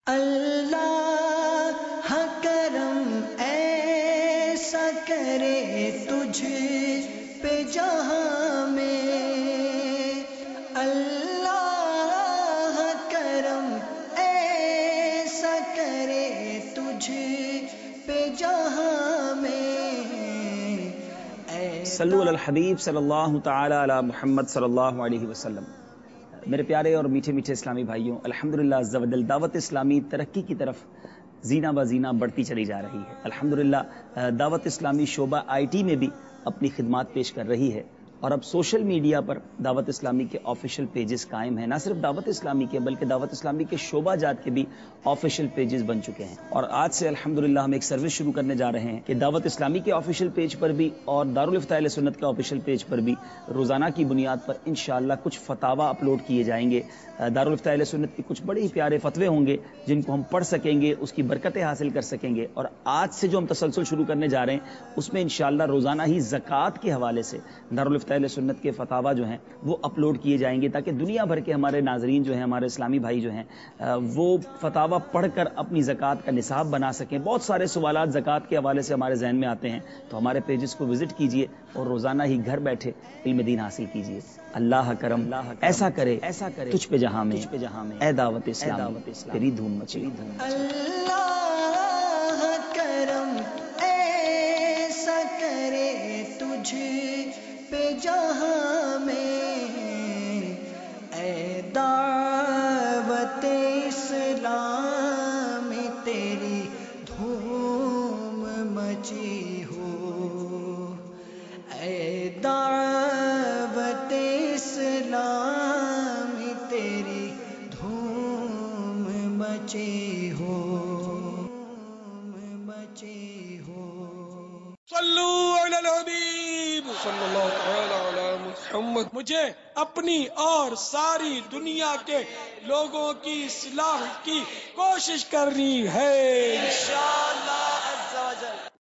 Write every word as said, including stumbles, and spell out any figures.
اللہ کرم ایسا کرے تجھ پہ جہاں میں، اللہ کرم ایسا کرے تجھ پہ جہاں میں۔ صلو علی الحبیب صلی اللہ تعالی علی محمد صلی اللہ علیہ وسلم۔ میرے پیارے اور میٹھے میٹھے اسلامی بھائیوں، الحمدللہ عز و جل دعوت اسلامی ترقی کی طرف زینہ بہ زینہ بڑھتی چلی جا رہی ہے۔ الحمدللہ دعوت اسلامی شعبہ آئی ٹی میں بھی اپنی خدمات پیش کر رہی ہے، اور اب سوشل میڈیا پر دعوت اسلامی کے آفیشیل پیجز قائم ہیں۔ نہ صرف دعوت اسلامی کے بلکہ دعوت اسلامی کے شعبہ جات کے بھی آفیشیل پیجز بن چکے ہیں، اور آج سے الحمدللہ ہم ایک سروس شروع کرنے جا رہے ہیں کہ دعوت اسلامی کے آفیشیل پیج پر بھی اور دارالفتاح اہل سنت کے آفیشیل پیج پر بھی روزانہ کی بنیاد پر انشاءاللہ کچھ فتاوا اپلوڈ کیے جائیں گے۔ دارالفتاح اہل سنت کے کچھ بڑے ہی پیارے فتوے ہوں گے جن کو ہم پڑھ سکیں گے، اس کی برکتیں حاصل کر سکیں گے، اور آج سے جو ہم تسلسل شروع کرنے جا رہے ہیں اس میں انشاءاللہ روزانہ ہی زکوٰۃ کے حوالے سے دارالفتاح اہل سنت کے فتاوا جو ہیں وہ اپلوڈ کیے جائیں گے، تاکہ دنیا بھر کے ہمارے ناظرین جو ہیں، ہمارے اسلامی بھائی جو ہیں، وہ فتاوا پڑھ کر اپنی زکوٰۃ کا نصاب بنا سکیں۔ بہت سارے سوالات زکوٰۃ کے حوالے سے ہمارے ذہن میں آتے ہیں، تو ہمارے پیجز کو وزٹ کیجئے اور روزانہ ہی گھر بیٹھے علم دین حاصل کیجئے۔ اللہ کرم ایسا کرے ایسا کرے تجھ پہ جہاں میں، اے دعوت اسلام تیری دھوم مچے۔ اللہ کرم ایسا کرے تجھ پہ جہاں میں، اے دعوت اسلام تیری دھوم مچی ہو، اے دعوت اسلام تیری دھوم مچی ہو، مچی ہو۔ صلو علی الحبیب صلی اللہ تعالی علی محمد۔ مجھے اپنی اور ساری دنیا کے لوگوں کی اصلاح کی کوشش کرنی ہے انشاءاللہ عز و جل۔